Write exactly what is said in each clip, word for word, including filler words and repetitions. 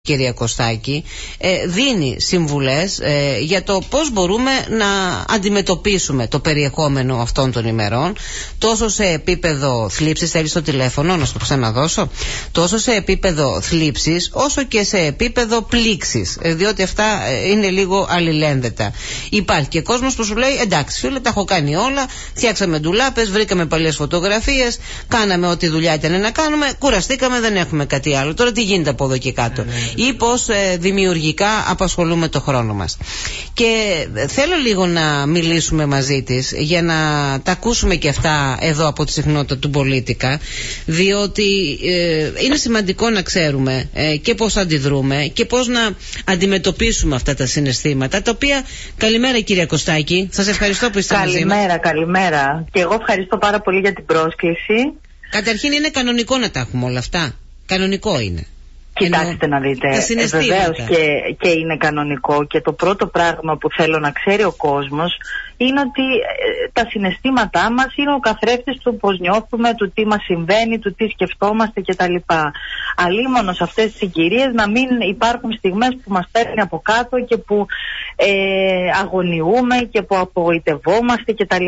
κυρία Κωστάκη, ε, δίνει συμβουλές ε, για το πώς μπορούμε να αντιμετωπίσουμε το περιεχόμενο αυτών των ημερών, τόσο σε επίπεδο θλίψης, θέλεις το τηλέφωνο να σου το ξαναδώσω, τόσο σε επίπεδο θλίψης όσο και σε επίπεδο πλήξης, ε, διότι αυτά ε, είναι λίγο αλληλένδετα. Υπάρχει και κόσμος που σου λέει εντάξει φίλε, τα έχω κάνει όλα, φτιάξαμε ντουλάπες, βρήκαμε παλιές φωτογραφίες, κάναμε ό,τι δουλειά ήταν να κάνουμε, κουραστήκαμε, δεν έχουμε κάτι άλλο, τώρα τι γίνεται από εδώ και κάτω. Ή πως ε, δημιουργικά απασχολούμε το χρόνο μας. Και ε, θέλω λίγο να μιλήσουμε μαζί της για να τα ακούσουμε και αυτά εδώ από τη συχνότητα του Πολίτικα, διότι ε, είναι σημαντικό να ξέρουμε ε, και πώς αντιδρούμε και πώς να αντιμετωπίσουμε αυτά τα συναισθήματα, τα οποία... Καλημέρα κυρία Κωστάκη, σας ευχαριστώ που είστε μαζί μας. Καλημέρα, καλημέρα. Και εγώ ευχαριστώ πάρα πολύ για την πρόσκληση. Καταρχήν είναι κανονικό να τα έχουμε όλα αυτά. Κανονικό είναι. Κοιτάξτε να δείτε, ε, βεβαίως και, και είναι κανονικό, και το πρώτο πράγμα που θέλω να ξέρει ο κόσμος είναι ότι ε, τα συναισθήματά μας είναι ο καθρέφτης του πώς νιώθουμε, του τι μας συμβαίνει, του τι σκεφτόμαστε κτλ. Αλίμονο σε αυτές τις συγκυρίες να μην υπάρχουν στιγμές που μας παίρνει από κάτω και που ε, αγωνιούμε και που απογοητευόμαστε κτλ.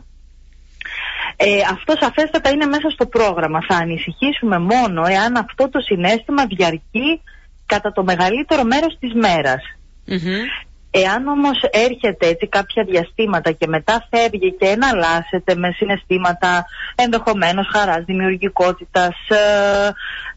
Ε, αυτό σαφέστατα είναι μέσα στο πρόγραμμα. Θα ανησυχήσουμε μόνο εάν αυτό το συναίσθημα διαρκεί κατά το μεγαλύτερο μέρος της μέρας. Mm-hmm. Εάν όμως έρχεται έτσι κάποια διαστήματα και μετά φεύγει και εναλλάσσεται με συναισθήματα ενδεχομένως χαράς, δημιουργικότητας, ε, ε,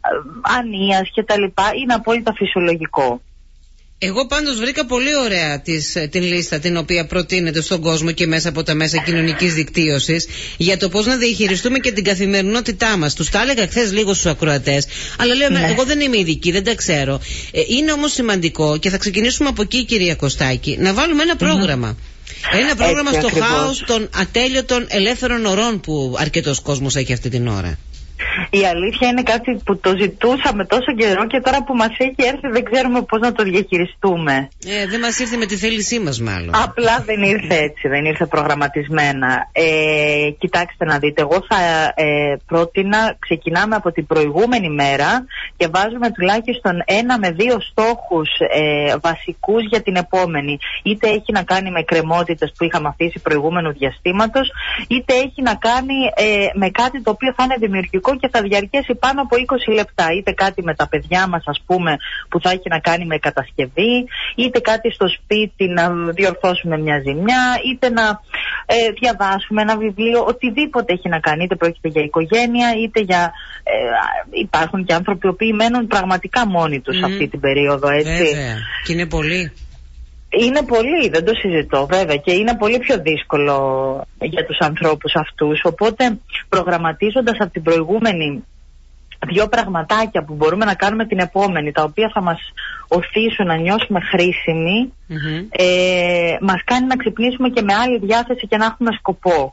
ανίας κτλ, είναι απόλυτα φυσιολογικό. Εγώ πάντως βρήκα πολύ ωραία της, την λίστα την οποία προτείνεται στον κόσμο και μέσα από τα μέσα κοινωνικής δικτύωσης για το πώς να διαχειριστούμε και την καθημερινότητά μας. Τους τα έλεγα χθες λίγο στους ακροατές, αλλά λέω ναι. Εγώ δεν είμαι ειδική, δεν τα ξέρω. Ε, είναι όμως σημαντικό, και θα ξεκινήσουμε από εκεί κυρία Κωστάκη, να βάλουμε ένα πρόγραμμα. Mm. Ένα πρόγραμμα έτσι, στο ακριβώς. Χάος των ατέλειωτων ελεύθερων ωρών που αρκετός κόσμος έχει αυτή την ώρα. Η αλήθεια είναι κάτι που το ζητούσαμε τόσο καιρό και τώρα που μας έχει έρθει δεν ξέρουμε πώς να το διαχειριστούμε. Ε, δεν μας ήρθε με τη θέλησή μας μάλλον. Απλά δεν ήρθε έτσι, δεν ήρθε προγραμματισμένα. Ε, κοιτάξτε να δείτε, εγώ θα ε, πρότεινα, ξεκινάμε από την προηγούμενη μέρα και βάζουμε τουλάχιστον ένα με δύο στόχους ε, βασικούς για την επόμενη. Είτε έχει να κάνει με κρεμότητες που είχαμε αφήσει προηγούμενου διαστήματος, είτε έχει να κάνει ε, με κάτι το οποίο θα είναι δημιουργικό και θα διαρκέσει πάνω από είκοσι λεπτά. Είτε κάτι με τα παιδιά μας, ας πούμε, που θα έχει να κάνει με κατασκευή, είτε κάτι στο σπίτι να διορθώσουμε μια ζημιά, είτε να ε, διαβάσουμε ένα βιβλίο, οτιδήποτε έχει να κάνει, είτε πρόκειται για οικογένεια, είτε για... Ε, υπάρχουν και άνθρωποι που μένουν πραγματικά μόνοι τους mm. αυτή την περίοδο, έτσι. Βέβαια. Και είναι πολύ. Είναι πολύ, δεν το συζητώ βέβαια, και είναι πολύ πιο δύσκολο για τους ανθρώπους αυτούς, οπότε προγραμματίζοντας από την προηγούμενη δύο πραγματάκια που μπορούμε να κάνουμε την επόμενη, τα οποία θα μας οθήσουν να νιώσουμε χρήσιμοι, mm-hmm. ε, μας κάνει να ξυπνήσουμε και με άλλη διάθεση και να έχουμε σκοπό.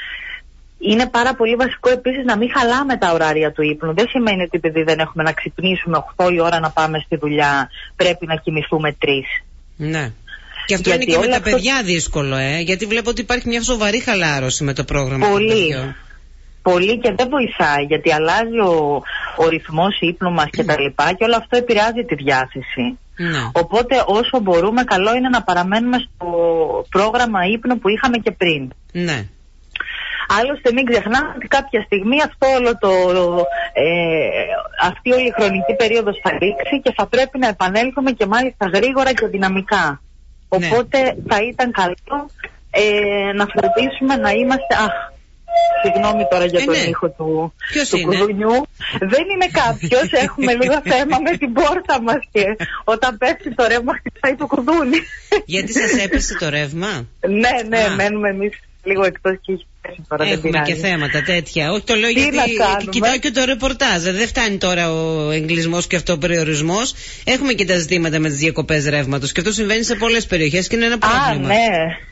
Είναι πάρα πολύ βασικό επίσης να μην χαλάμε τα ωράρια του ύπνου. Δεν σημαίνει ότι επειδή δεν έχουμε να ξυπνήσουμε οκτώ η ώρα να πάμε στη δουλειά πρέπει να κοιμηθούμε τρεις. Ναι. Και αυτό γιατί είναι και με τα αυτό... παιδιά δύσκολο, ε, γιατί βλέπω ότι υπάρχει μια σοβαρή χαλάρωση με το πρόγραμμα. Πολύ. Πολύ, και δεν βοηθάει, γιατί αλλάζει ο, ο ρυθμός ύπνου μας και τα λοιπά, και όλο αυτό επηρεάζει τη διάθεση. Ναι. Οπότε όσο μπορούμε, καλό είναι να παραμένουμε στο πρόγραμμα ύπνου που είχαμε και πριν. Ναι. Άλλωστε μην ξεχνάμε ότι κάποια στιγμή αυτό όλο το, ε, αυτή όλη η χρονική περίοδος θα λήξει και θα πρέπει να επανέλθουμε και μάλιστα γρήγορα και δυναμικά. Ναι. Οπότε θα ήταν καλό ε, να φροντίσουμε να είμαστε... Αχ, συγγνώμη τώρα για ε, τον ναι. ήχο του, του κουδουνιού. Δεν είναι κάποιος, έχουμε λίγο θέμα με την πόρτα μας και όταν πέφτει το ρεύμα χτυπάει το κουδούνι. Γιατί σας έπεσε το ρεύμα? Ναι, ναι, Α. μένουμε εμείς λίγο εκτός και έχει πέσει τώρα. Έχουμε και θέματα τέτοια. Όχι, το λέω τι γιατί κοιτάω και το ρεπορτάζ. Δεν φτάνει τώρα ο εγκλισμός και αυτό ο περιορισμός. Έχουμε και τα ζητήματα με τις διακοπές ρεύματος και αυτό συμβαίνει σε πολλές περιοχές και είναι ένα πρόβλημα. Α, ναι.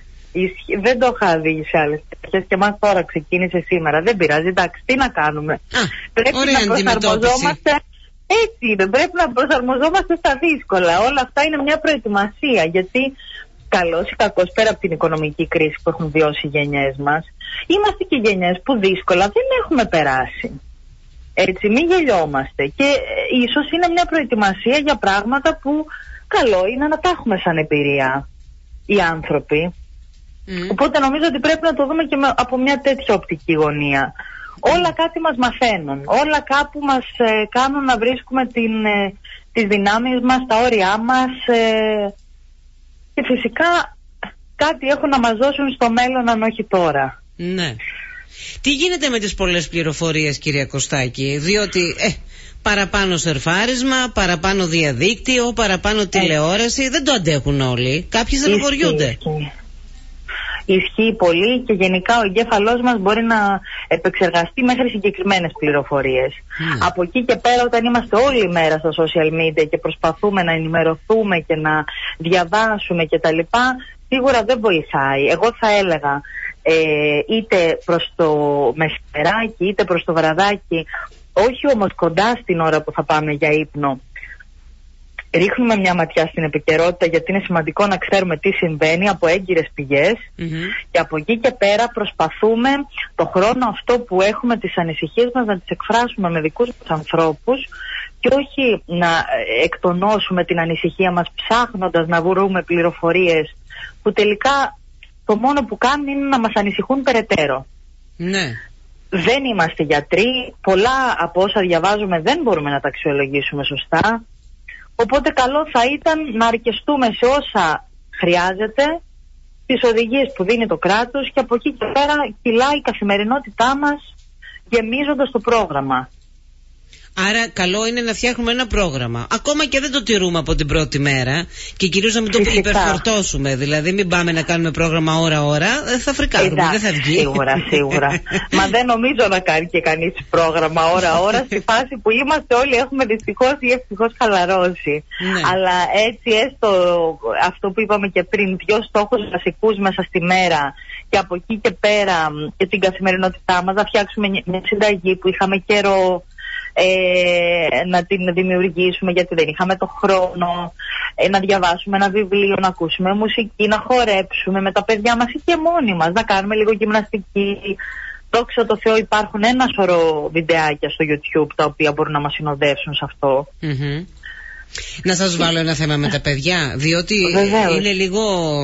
Δεν το είχα δει σε άλλες περιοχές και μας τώρα ξεκίνησε σήμερα. Δεν πειράζει, εντάξει, τι να κάνουμε. Α, πρέπει να προσαρμοζόμαστε. Έτσι είναι, πρέπει να προσαρμοζόμαστε στα δύσκολα. Όλα αυτά είναι μια προετοιμασία, γιατί καλώς ή κακώς, πέρα από την οικονομική κρίση που έχουν βιώσει οι γενιές μας, είμαστε και γενιές που δύσκολα δεν έχουμε περάσει. Έτσι, μην γελιόμαστε. Και ε, ίσως είναι μια προετοιμασία για πράγματα που καλό είναι να τα έχουμε σαν εμπειρία οι άνθρωποι. Mm. Οπότε νομίζω ότι πρέπει να το δούμε και με, από μια τέτοια οπτική γωνία. Mm. Όλα κάτι μας μαθαίνουν, όλα κάπου μας ε, κάνουν να βρίσκουμε την, ε, τις δυνάμεις μας, τα όρια μας ε, και φυσικά κάτι έχουν να μας δώσουν στο μέλλον, αν όχι τώρα. Ναι. Τι γίνεται με τις πολλές πληροφορίες, κυρία Κωστάκη, διότι ε, παραπάνω σερφάρισμα, παραπάνω διαδίκτυο, παραπάνω ε. τηλεόραση, δεν το αντέχουν όλοι, κάποιοι στενοχωριούνται. Ισχύει πολύ και γενικά ο εγκέφαλός μας μπορεί να επεξεργαστεί μέχρι συγκεκριμένες πληροφορίες. Mm. Από εκεί και πέρα, όταν είμαστε όλη μέρα στα social media και προσπαθούμε να ενημερωθούμε και να διαβάσουμε κτλ., σίγουρα δεν βοηθάει. Εγώ θα έλεγα ε, είτε προς το μεσημεράκι είτε προς το βραδάκι, όχι όμως κοντά στην ώρα που θα πάμε για ύπνο, ρίχνουμε μια ματιά στην επικαιρότητα, γιατί είναι σημαντικό να ξέρουμε τι συμβαίνει από έγκυρες πηγές. Mm-hmm. Και από εκεί και πέρα προσπαθούμε το χρόνο αυτό που έχουμε, τις ανησυχίες μας, να τις εκφράσουμε με δικούς μας ανθρώπους και όχι να εκτονώσουμε την ανησυχία μας ψάχνοντας να βρούμε πληροφορίες που τελικά το μόνο που κάνουν είναι να μας ανησυχούν περαιτέρω. Ναι. Δεν είμαστε γιατροί, πολλά από όσα διαβάζουμε δεν μπορούμε να τα αξιολογήσουμε σωστά. Οπότε καλό θα ήταν να αρκεστούμε σε όσα χρειάζεται, τις οδηγίες που δίνει το κράτος, και από εκεί και πέρα κυλάει η καθημερινότητά μας γεμίζοντας το πρόγραμμα. Άρα καλό είναι να φτιάχνουμε ένα πρόγραμμα, ακόμα και δεν το τηρούμε από την πρώτη μέρα, και κυρίως να μην το υπερφορτώσουμε. Δηλαδή μην πάμε να κάνουμε πρόγραμμα ώρα-ώρα, θα φρικάρουμε, δεν θα βγει. Σίγουρα, σίγουρα. Μα δεν νομίζω να κάνει και κανείς πρόγραμμα ώρα-ώρα στη φάση που είμαστε όλοι, έχουμε δυστυχώς ή ευτυχώς χαλαρώσει. Ναι. Αλλά έτσι, έστω αυτό που είπαμε και πριν, δύο στόχους βασικούς μέσα στη μέρα, και από εκεί και πέρα και την καθημερινότητά μας, να φτιάξουμε μια συνταγή που είχαμε καιρό Ε, να την δημιουργήσουμε γιατί δεν είχαμε το χρόνο, ε, να διαβάσουμε ένα βιβλίο, να ακούσουμε μουσική, να χορέψουμε με τα παιδιά μας ή και μόνοι μας, να κάνουμε λίγο γυμναστική. Δόξα τω Θεώ, υπάρχουν ένα σωρό βιντεάκια στο YouTube τα οποία μπορούν να μας συνοδεύσουν σε αυτό. Mm-hmm. Να σας βάλω ένα θέμα με τα παιδιά, διότι Βεβαίως. είναι λίγο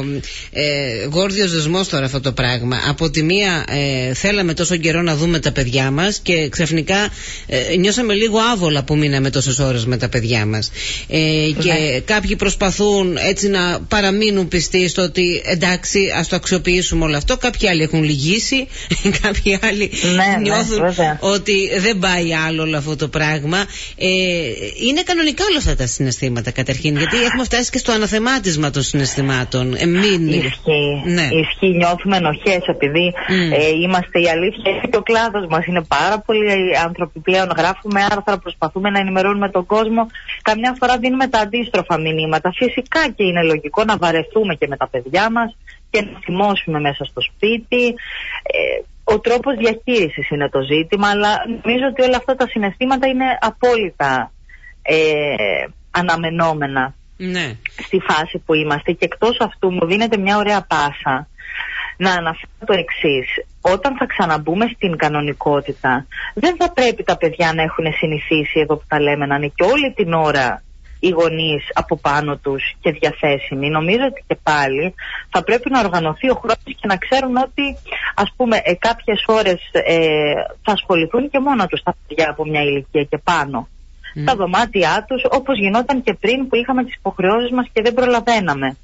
ε, γόρδιος δεσμός τώρα αυτό το πράγμα. Από τη μία ε, θέλαμε τόσο καιρό να δούμε τα παιδιά μας και ξαφνικά ε, νιώσαμε λίγο άβολα που μείναμε τόσες ώρες με τα παιδιά μας. Ε, και ναι. κάποιοι προσπαθούν έτσι να παραμείνουν πιστοί στο ότι εντάξει, ας το αξιοποιήσουμε όλο αυτό. Κάποιοι άλλοι έχουν λυγίσει, κάποιοι άλλοι ναι, νιώθουν ναι, ότι δεν πάει άλλο όλο αυτό το πράγμα. Ε, είναι κανονικά όλα αυτά τα συναισθήματα καταρχήν, γιατί έχουμε φτάσει και στο αναθεμάτισμα των συναισθημάτων. Εμείς. Ισχύει. Ναι. Ισχύει, νιώθουμε ενοχές επειδή mm. ε, είμαστε, η αλήθεια και ο κλάδος μας είναι πάρα πολλοί άνθρωποι πλέον. Γράφουμε άρθρα, προσπαθούμε να ενημερώνουμε τον κόσμο. Καμιά φορά δίνουμε τα αντίστροφα μηνύματα. Φυσικά και είναι λογικό να βαρεθούμε και με τα παιδιά μας και να θυμώσουμε μέσα στο σπίτι. Ε, ο τρόπος διαχείρισης είναι το ζήτημα, αλλά νομίζω ότι όλα αυτά τα συναισθήματα είναι απόλυτα ε, αναμενόμενα ναι. στη φάση που είμαστε. Και εκτός αυτού μου δίνεται μια ωραία πάσα να αναφέρω το εξής. Όταν θα ξαναμπούμε στην κανονικότητα, δεν θα πρέπει τα παιδιά να έχουν συνηθίσει, εδώ που τα λέμε, να είναι και όλη την ώρα οι γονείς από πάνω τους και διαθέσιμοι. Νομίζω ότι και πάλι θα πρέπει να οργανωθεί ο χρόνος και να ξέρουν ότι, ας πούμε, ε, κάποιες ώρες ε, θα ασχοληθούν και μόνο τους τα παιδιά από μια ηλικία και πάνω. Mm. Τα δωμάτια τους, όπως γινόταν και πριν που είχαμε τις υποχρεώσεις μας και δεν προλαβαίναμε.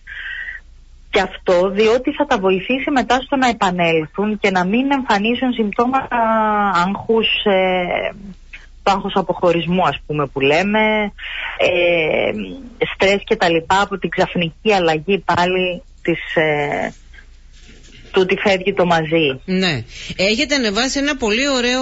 Και αυτό διότι θα τα βοηθήσει μετά στο να επανέλθουν και να μην εμφανίσουν συμπτώματα άγχους, ε, το άγχος αποχωρισμού, ας πούμε, που λέμε, ε, στρες και τα λοιπά, από την ξαφνική αλλαγή πάλι της... Ε, του ότι φεύγει το μαζί. Ναι. Έχετε ανεβάσει ένα πολύ ωραίο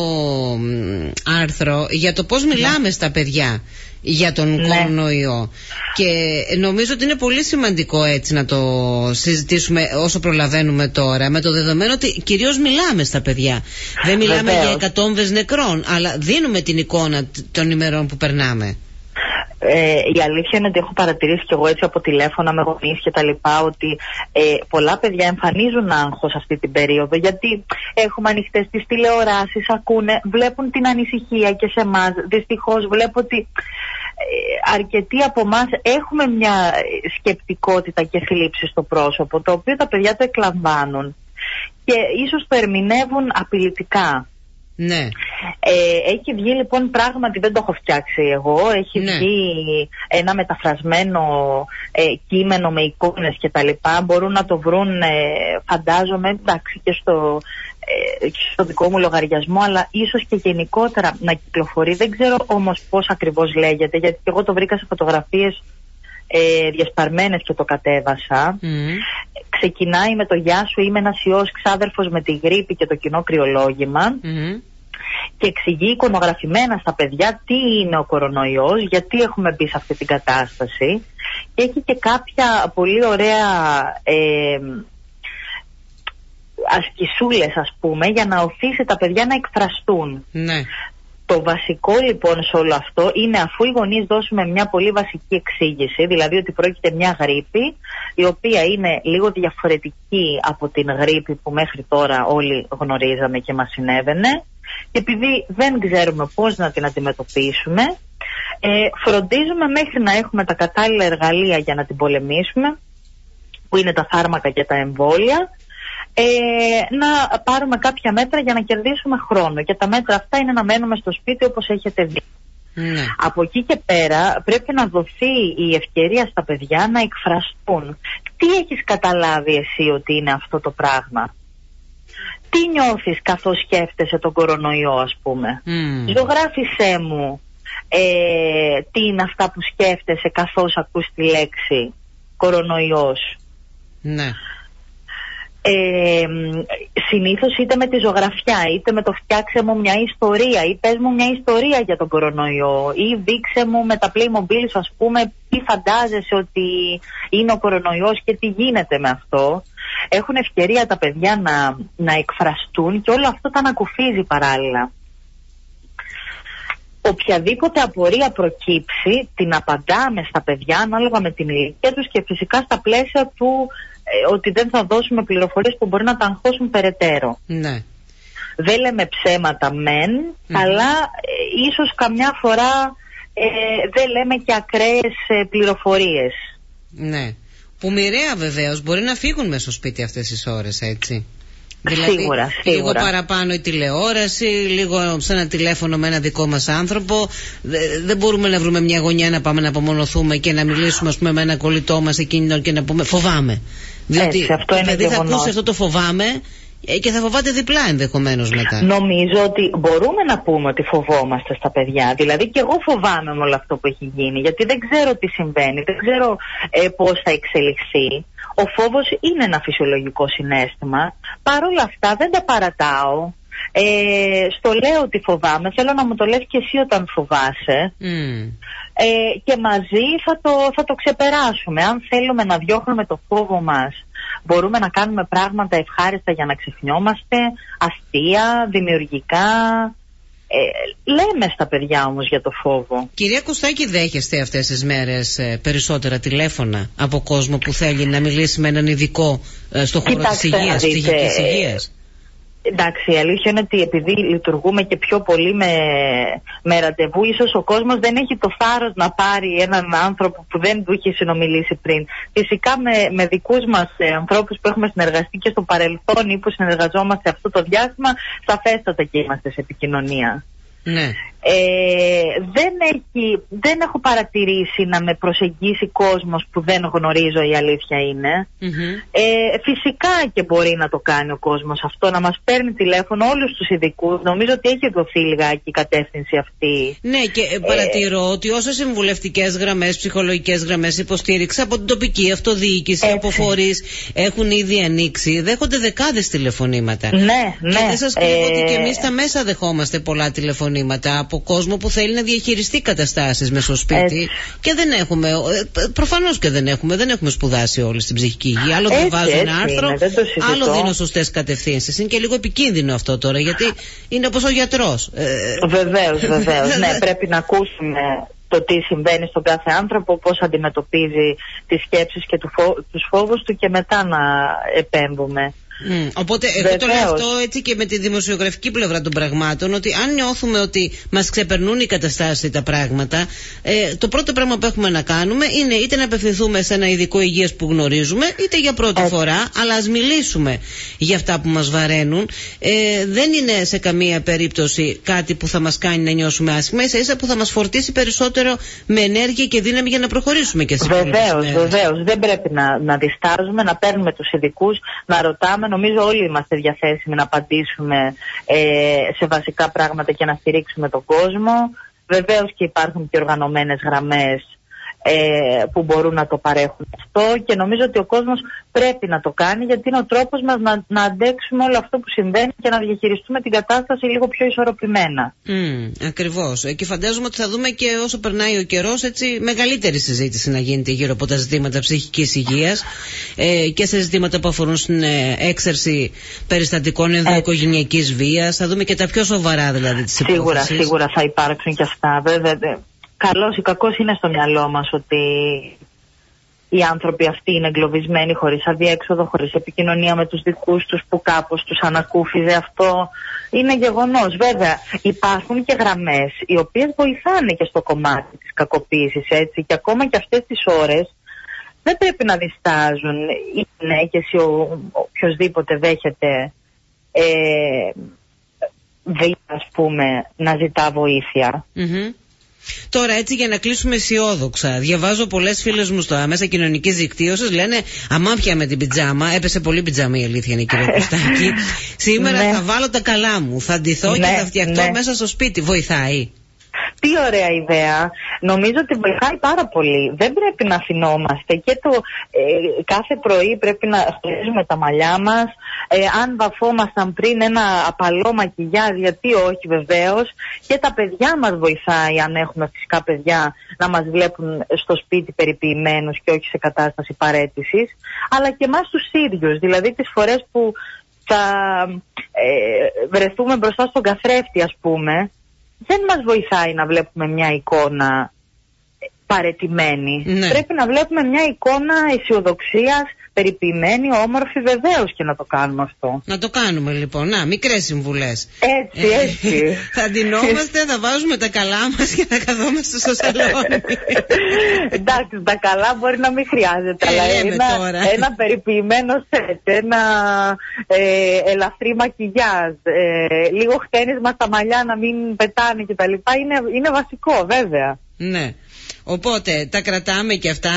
άρθρο για το πώς μιλάμε ναι. στα παιδιά για τον ναι. κορονοϊό. Και νομίζω ότι είναι πολύ σημαντικό έτσι να το συζητήσουμε όσο προλαβαίνουμε τώρα, με το δεδομένο ότι κυρίως μιλάμε στα παιδιά. Δεν μιλάμε Βεβαίως. για εκατόμβες νεκρών, αλλά δίνουμε την εικόνα των ημερών που περνάμε. Ε, η αλήθεια είναι ότι έχω παρατηρήσει κι εγώ έτσι από τηλέφωνα με γονείς και τα λοιπά ότι ε, πολλά παιδιά εμφανίζουν άγχος αυτή την περίοδο, γιατί έχουμε ανοιχτές τις τηλεοράσεις, ακούνε, βλέπουν την ανησυχία και σε εμάς. Δυστυχώς βλέπω ότι ε, αρκετοί από εμάς έχουμε μια σκεπτικότητα και θλίψη στο πρόσωπο, το οποίο τα παιδιά το εκλαμβάνουν και ίσως το ερμηνεύουν απειλητικά. Ναι. Ε, έχει βγει λοιπόν, πράγματι δεν το έχω φτιάξει εγώ, έχει ναι. βγει ένα μεταφρασμένο ε, κείμενο με εικόνες και τα λοιπά, μπορούν να το βρουν ε, φαντάζομαι, εντάξει, και στο, ε, και στο δικό μου λογαριασμό, αλλά ίσως και γενικότερα να κυκλοφορεί. Δεν ξέρω όμως πώς ακριβώς λέγεται, γιατί εγώ το βρήκα σε φωτογραφίες ε, διασπαρμένες και το κατέβασα. Mm. Ξεκινάει με το «Γεια σου, είμαι ένας ιός ξάδερφος με τη γρίπη και το κοινό κρυολόγημα». Mm. Και εξηγεί εικονογραφημένα στα παιδιά τι είναι ο κορονοϊός, γιατί έχουμε μπει σε αυτή την κατάσταση, και έχει και κάποια πολύ ωραία ε, ασκησούλες, ας πούμε, για να οθήσει τα παιδιά να εκφραστούν. Ναι. Το βασικό λοιπόν σε όλο αυτό είναι, αφού οι γονείς δώσουμε μια πολύ βασική εξήγηση, δηλαδή ότι πρόκειται μια γρίπη η οποία είναι λίγο διαφορετική από την γρίπη που μέχρι τώρα όλοι γνωρίζαμε και μας συνέβαινε, και επειδή δεν ξέρουμε πώς να την αντιμετωπίσουμε, ε, φροντίζουμε μέχρι να έχουμε τα κατάλληλα εργαλεία για να την πολεμήσουμε, που είναι τα φάρμακα και τα εμβόλια, ε, να πάρουμε κάποια μέτρα για να κερδίσουμε χρόνο. Και τα μέτρα αυτά είναι να μένουμε στο σπίτι, όπως έχετε δει. Ναι. Από εκεί και πέρα πρέπει να δοθεί η ευκαιρία στα παιδιά να εκφραστούν. Τι έχεις καταλάβει εσύ ότι είναι αυτό το πράγμα? Τι νιώθεις καθώς σκέφτεσαι τον κορονοϊό, ας πούμε? Mm. Ζωγράφησέ μου ε, τι είναι αυτά που σκέφτεσαι καθώς ακούς τη λέξη κορονοϊός. Ναι. Ε, συνήθως είτε με τη ζωγραφιά είτε με το φτιάξε μου μια ιστορία ή πες μου μια ιστορία για τον κορονοϊό ή δείξε μου με τα Playmobil, ας πούμε, τι φαντάζεσαι ότι είναι ο κορονοϊός και τι γίνεται με αυτό. Έχουν ευκαιρία τα παιδιά να, να εκφραστούν και όλο αυτό τα ανακουφίζει παράλληλα. Οποιαδήποτε απορία προκύψει την απαντάμε στα παιδιά ανάλογα με την ηλικία τους και φυσικά στα πλαίσια του ε, ότι δεν θα δώσουμε πληροφορίες που μπορεί να τα αγχώσουν περαιτέρω. Ναι. Δεν λέμε ψέματα μεν, mm-hmm. αλλά ε, ίσως καμιά φορά ε, δεν λέμε και ακραίες ε, πληροφορίες. Ναι. Που μοιραία βεβαίως μπορεί να φύγουν μέσα στο σπίτι αυτές τις ώρες, έτσι. Δηλαδή, σίγουρα, σίγουρα. Λίγο παραπάνω η τηλεόραση, λίγο σε ένα τηλέφωνο με ένα δικό μας άνθρωπο. Δεν μπορούμε να βρούμε μια γωνιά να πάμε να απομονωθούμε και να μιλήσουμε, ας πούμε, με ένα κολλητό μας εκείνο και να πούμε φοβάμαι. Διότι έτσι, αυτό είναι δηλαδή θα ακούσει αυτό το φοβάμαι και θα φοβάται διπλά ενδεχομένως μετά. Νομίζω ότι μπορούμε να πούμε ότι φοβόμαστε στα παιδιά. Δηλαδή και εγώ φοβάμαι με όλο αυτό που έχει γίνει, γιατί δεν ξέρω τι συμβαίνει, δεν ξέρω ε, πώς θα εξελιχθεί. Ο φόβος είναι ένα φυσιολογικό συναίσθημα. Παρ' όλα αυτά δεν τα παρατάω. Ε, στο λέω ότι φοβάμαι, θέλω να μου το λες και εσύ όταν φοβάσαι. Mm. Ε, και μαζί θα το, θα το ξεπεράσουμε. Αν θέλουμε να διώχνουμε το φόβο μας, μπορούμε να κάνουμε πράγματα ευχάριστα για να ξεχνιόμαστε, αστεία, δημιουργικά. Ε, λέμε στα παιδιά όμως για το φόβο. Κυρία Κωστάκη, δέχεστε αυτές τις μέρες ε, περισσότερα τηλέφωνα από κόσμο που θέλει να μιλήσει με έναν ειδικό ε, στο χώρο της υγείας, της ψυχικής υγείας? Εντάξει, η αλήθεια είναι ότι επειδή λειτουργούμε και πιο πολύ με, με ραντεβού, ίσως ο κόσμος δεν έχει το θάρρος να πάρει έναν άνθρωπο που δεν του είχε συνομιλήσει πριν. Φυσικά με, με δικούς μας ε, ανθρώπους που έχουμε συνεργαστεί και στο παρελθόν ή που συνεργαζόμαστε αυτό το διάστημα, σαφέστατα και είμαστε σε επικοινωνία. Ναι. Ε, δεν, έχει, δεν έχω παρατηρήσει να με προσεγγίσει κόσμος που δεν γνωρίζω, η αλήθεια είναι. Mm-hmm. ε, Φυσικά και μπορεί να το κάνει ο κόσμος αυτό, να μας παίρνει τηλέφωνο όλους τους ειδικούς. Νομίζω ότι έχει δοθεί λιγάκι η κατεύθυνση αυτή. Ναι, και ε, παρατηρώ ε, ότι όσες συμβουλευτικές γραμμές, ψυχολογικές γραμμές υποστήριξη από την τοπική αυτοδιοίκηση, από φορείς έχουν ήδη ανοίξει, δέχονται δεκάδες τηλεφωνήματα. Ναι, ναι. Και δεν σας κρύβω ε, ότι και εμείς στα μέσα δεχόμαστε πολλά τηλεφωνήματα από κόσμο που θέλει να διαχειριστεί καταστάσεις μέσα στο σπίτι. Έτσι. Και δεν έχουμε, προφανώς και δεν έχουμε, δεν έχουμε σπουδάσει όλοι στην ψυχική υγεία. Άλλο διαβάζω ένα άρθρο, είναι, άλλο δίνω σωστές κατευθύνσεις. Είναι και λίγο επικίνδυνο αυτό τώρα, γιατί είναι όπως ο γιατρός. Βεβαίως, βεβαίως. Ναι, πρέπει να ακούσουμε το τι συμβαίνει στον κάθε άνθρωπο, πώς αντιμετωπίζει τις σκέψεις και του φο... τους φόβους του και μετά να επέμβουμε. Mm. Οπότε εγώ Βεβαίως. το λέω αυτό έτσι και με τη δημοσιογραφική πλευρά των πραγμάτων, ότι αν νιώθουμε ότι μας ξεπερνούν οι καταστάσεις, τα πράγματα, ε, το πρώτο πράγμα που έχουμε να κάνουμε είναι είτε να απευθυνθούμε σε ένα ειδικό υγείας που γνωρίζουμε, είτε για πρώτη έτσι. φορά, αλλά ας μιλήσουμε για αυτά που μας βαραίνουν. Ε, δεν είναι σε καμία περίπτωση κάτι που θα μας κάνει να νιώσουμε άσχημα, ίσα ίσα που θα μας φορτίσει περισσότερο με ενέργεια και δύναμη για να προχωρήσουμε και σε Βεβαίως, βεβαίως. Δεν πρέπει να, να διστάζουμε, να παίρνουμε τους ειδικούς, να ρωτάμε. Νομίζω όλοι είμαστε διαθέσιμοι να απαντήσουμε ε, σε βασικά πράγματα και να στηρίξουμε τον κόσμο. Βεβαίως και υπάρχουν και οργανωμένες γραμμές ε, που μπορούν να το παρέχουν αυτό, και νομίζω ότι ο κόσμος πρέπει να το κάνει, γιατί είναι ο τρόπος μας να, να αντέξουμε όλο αυτό που συμβαίνει και να διαχειριστούμε την κατάσταση λίγο πιο ισορροπημένα. Mm, ακριβώς. Και φαντάζομαι ότι θα δούμε και όσο περνάει ο καιρός, έτσι, μεγαλύτερη συζήτηση να γίνεται γύρω από τα ζητήματα ψυχικής υγείας ε, και σε ζητήματα που αφορούν στην ε, έξαρση περιστατικών ενδοοικογενειακής βίας. Θα δούμε και τα πιο σοβαρά δηλαδή της υπόθεσης. Σίγουρα, σίγουρα θα υπάρξουν και αυτά. Βέβαια, καλώς ή κακώς είναι στο μυαλό μας ότι οι άνθρωποι αυτοί είναι εγκλωβισμένοι χωρίς αδιέξοδο, χωρίς επικοινωνία με τους δικούς τους, που κάπως τους ανακούφιζε αυτό. Είναι γεγονός. Βέβαια, υπάρχουν και γραμμές οι οποίες βοηθάνε και στο κομμάτι της κακοποίησης, έτσι, και ακόμα και αυτές τις ώρες δεν πρέπει να διστάζουν οι γυναίκες ή ο οποιοσδήποτε δέχεται ε, βία, ας πούμε, να ζητά βοήθεια. Mm-hmm. Τώρα, έτσι, για να κλείσουμε αισιόδοξα, διαβάζω πολλές φίλες μου στο μέσα κοινωνικής δικτύωσης, λένε αμάμπια με την πιτζάμα, έπεσε πολύ πιτζάμα η αλήθεια είναι, κύριε Κωστάκη. Σήμερα θα βάλω τα καλά μου, θα ντυθώ και θα φτιαχτώ μέσα στο σπίτι. Βοηθάει? Τι ωραία ιδέα. Νομίζω ότι βοηθάει πάρα πολύ. Δεν πρέπει να αφινόμαστε και το ε, κάθε πρωί πρέπει να στρίζουμε τα μαλλιά μας. Ε, αν βαφόμασταν πριν, ένα απαλό μακιγιάζ, γιατί όχι, βεβαίως. Και τα παιδιά μας βοηθάει, αν έχουμε φυσικά παιδιά, να μας βλέπουν στο σπίτι περιποιημένους και όχι σε κατάσταση παραίτησης. Αλλά και εμάς τους ίδιους, δηλαδή τις φορές που θα ε, βρεθούμε μπροστά στον καθρέφτη, ας πούμε, δεν μας βοηθάει να βλέπουμε μια εικόνα παραιτημένη. Ναι. Πρέπει να βλέπουμε μια εικόνα αισιοδοξίας, περιποιημένη, όμορφη, βεβαίως, και να το κάνουμε αυτό. Να το κάνουμε λοιπόν. Να, μικρές συμβουλές. Έτσι, έτσι. Θα ντυνόμαστε, θα βάζουμε τα καλά μας και θα καθόμαστε στο σαλόνι. Εντάξει, τα καλά μπορεί να μην χρειάζεται, αλλά ένα, ένα περιποιημένο σετ, ένα ε, ελαφρύ μακιγιάζ, ε, λίγο χτένισμα στα μαλλιά να μην πετάνε κτλ. Είναι, είναι βασικό, βέβαια. Ναι. Οπότε τα κρατάμε και αυτά,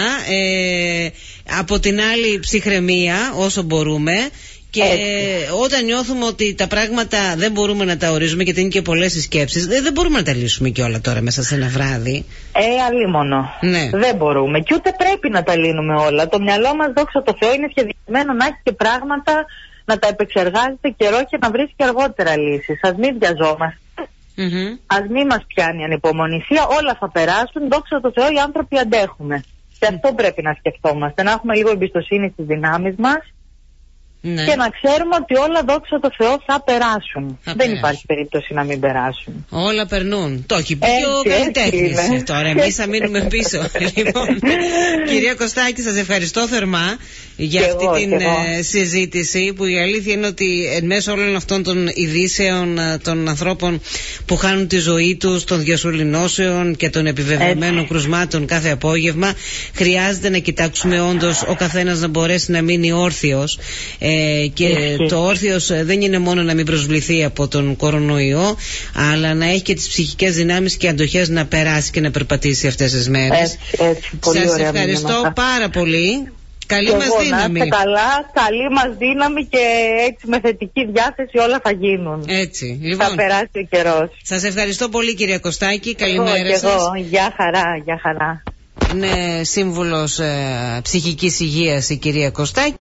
ε, από την άλλη ψυχραιμία όσο μπορούμε, και έτσι. Όταν νιώθουμε ότι τα πράγματα δεν μπορούμε να τα ορίζουμε, γιατί είναι και πολλές οι σκέψεις, δεν, δεν μπορούμε να τα λύσουμε και όλα τώρα μέσα σε ένα βράδυ. Ε, αλίμονο. Ναι. Δεν μπορούμε και ούτε πρέπει να τα λύνουμε όλα. Το μυαλό μας, δόξα τω Θεώ, είναι σχεδιασμένο να έχει και πράγματα να τα επεξεργάζεται καιρό και να βρίσκει αργότερα λύσεις. Ας μην βιαζόμαστε. Mm-hmm. Ας μην μας πιάνει ανυπομονησία, όλα θα περάσουν, δόξα τω Θεώ, οι άνθρωποι αντέχουμε. Και αυτό πρέπει να σκεφτόμαστε, να έχουμε λίγο εμπιστοσύνη στις δυνάμεις μας, ναι. Και να ξέρουμε ότι όλα, δόξα τω Θεώ, θα περάσουν. Θα Δεν περάσουν. Υπάρχει περίπτωση να μην περάσουν. Όλα περνούν. Το έχει πει ο καλλιτέχνης. Τώρα εμείς θα μείνουμε πίσω. Λοιπόν, κυρία Κωστάκη, σας ευχαριστώ θερμά για και αυτή εγώ, την ε, συζήτηση, που η αλήθεια είναι ότι εν μέσω όλων αυτών των ειδήσεων των ανθρώπων που χάνουν τη ζωή τους, των διασωληνώσεων και των επιβεβαιωμένων κρουσμάτων κάθε απόγευμα, χρειάζεται να κοιτάξουμε όντως ο καθένας να μπορέσει να μείνει όρθιος. Ε, και Έχει. το όρθιος δεν είναι μόνο να μην προσβληθεί από τον κορονοϊό, αλλά να έχει και τις ψυχικές δυνάμεις και αντοχές να περάσει και να περπατήσει αυτές τις μέρες. Έτσι, έτσι, πολύ Σας ωραία ευχαριστώ μήνυμα. πάρα πολύ. Καλή μας δύναμη. Να είστε καλά, καλή μας δύναμη, και έτσι με θετική διάθεση όλα θα γίνουν. Έτσι, λοιπόν. Θα περάσει ο καιρός. Σας ευχαριστώ πολύ, κυρία Κωστάκη. Καλημέρα σας. Εγώ, γεια χαρά, γεια χαρά. Είναι σύμβουλος ε, ψυχικής υγείας η κυρία Κωστάκη.